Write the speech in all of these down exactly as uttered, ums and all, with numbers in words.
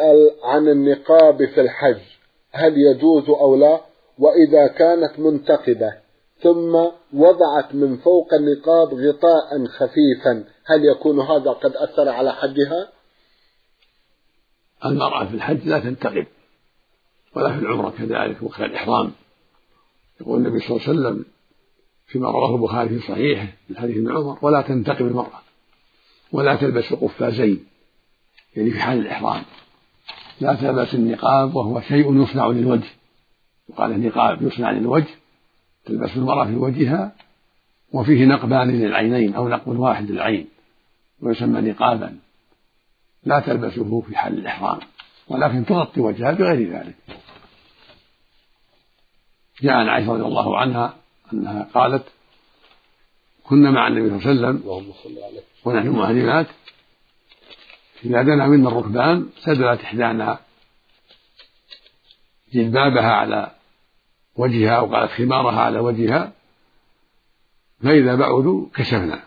يسأل عن النقاب في الحج، هل يجوز أو لا؟ وإذا كانت منتقبة ثم وضعت من فوق النقاب غطاء خفيفا، هل يكون هذا قد أثر على حجها؟ المرأة في الحج لا تنتقب، ولا في العمرة كذلك وقت الإحرام. يقول النبي صلى الله عليه وسلم فيما رواه البخاري في صحيحه من حديث ابن عمر: ولا تنتقب المرأة ولا تلبس قفازين، يعني في حال الإحرام لا تلبس النقاب وهو شيء يصنع للوجه، وقال النقاب يصنع للوجه، تلبس المرأة في وجهها وفيه نقبان للعينين أو نقب واحد للعين ويسمى نقابا، لا تلبسه في حال الإحرام، ولكن تغطي وجهها بغير ذلك. جاء عن عائشة رضي الله عنها أنها قالت: كنا مع النبي صلى الله عليه وسلم ونحن مهرمات، إذا دنا منا الركبان سدلت إحدانا جلبابها على وجهها أو قالت خمارها على وجهها، فإذا بعدوا كشفنا.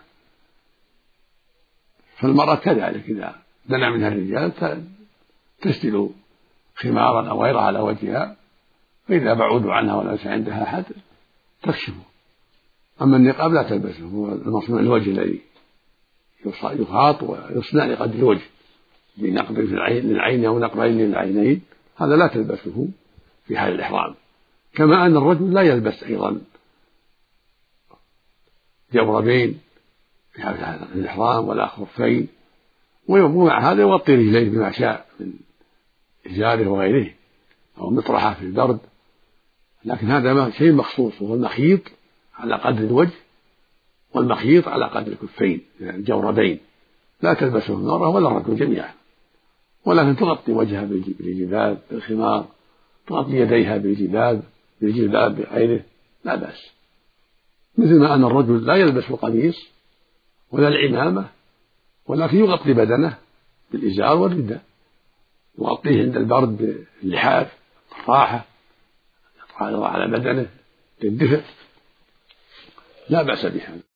فالمرأة كذلك إذا دنا منها الرجال تسدل خمارا أو غيرها على وجهها، فإذا بعودوا عنها وليس عندها أحد تكشفه. أما النقاب لا تلبسه، هو المصنوع الوجه الذي يخاط ويصنع لقدر الوجه بنقب في العين للعين أو نقبين للعينين، هذا لا تلبسه في حال الإحرام. كما أن الرجل لا يلبس أيضا جوربين في حال الإحرام ولا خفين، ومع هذا يغطي رجليه بما شاء من إزاره وغيره أو مطرحة في البرد، لكن هذا شيء مخصوص، وهو المخيط على قدر الوجه والمخيط على قدر الكفين الجوربين، لا تلبسه المرأة ولا الرجل جميعا، ولكن تغطي وجهها بالجباب بالخمار، تغطي يديها بالجباب بالجلباب بغيره لا بأس. مثل ما أن الرجل لا يلبس القميص ولا العمامة، ولكن يغطي بدنه بالإزار والرداء، يغطيه عند البرد باللحاف الراحة على بدنه للدفء، لا بأس بها.